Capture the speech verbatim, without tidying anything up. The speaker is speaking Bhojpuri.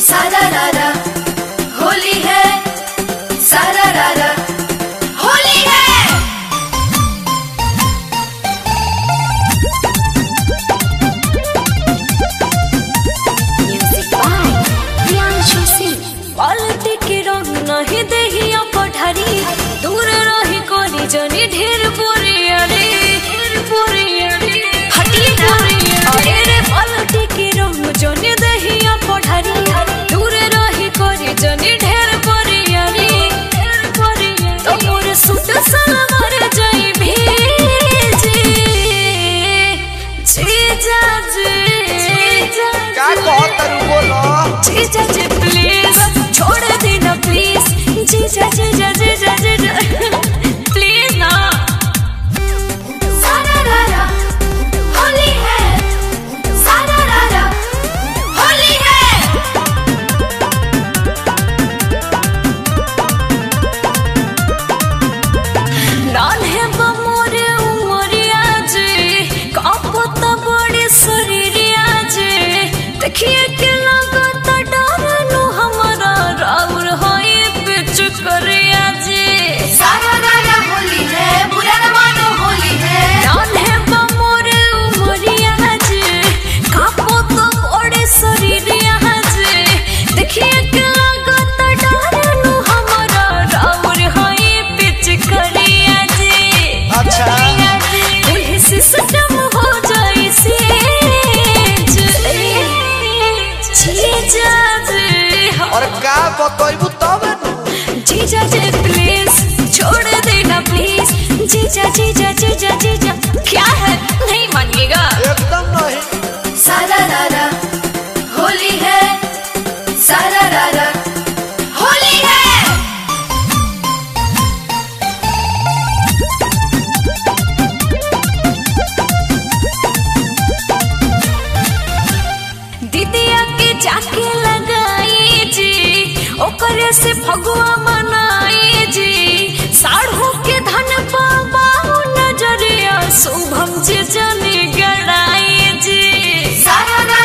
सारा रारा होली है, सारा रारा होली है। Music by Priyanshu Singh. बाल्टी के रंग नहीं देहिया पठारी, दूर रही कोरी जनी ढेर बोरे अरे ढेर बोरे अरे हटिए ना अरे रे। बाल्टी के रंग जनी देहिया पठारी, दूर रही कोरी जनी ढेर बोरे अरे ढेर बोरे। तो मोर सूट सलवार जाई भेजे जीजा जी का कहत रू बोलो जीजा जी प्लीज छोड़ देना प्लीज। जीजा जीजा जीजा जीजा प्लीज ना। सारा रारा होली है, सारा रारा होली है। नान्हे बमोरे उमरिया जे कापत बड़ी शरीरिया जे देखिए के लगत डरनु हमारा राउर होई बिच करिया जे। सारा रारा होली है, बुरा न मानो होली है। नान्हे बमोरे उमरिया जे कापत बड़ी शरीरिया जे देखिए के लगत डरनु हमारा राउर होई बिच करिया जे। अच्छा सिस्टम हो जाए से जीजा जी और का बतइबू तब जीजा जी प्लीज छोड़ देना प्लीज। जीजा जीजा जीजा जीजा क्या है नहीं मानिएगा एकदम नहीं। सारा रारा होली है, सारा रारा होली है। दीदिया के जाके लगाई जी ओकरे से फगुआ मनाई जी। साढ़ू के धन पावा नजरिया शुभम जी जनी गड़ाई जी। सारा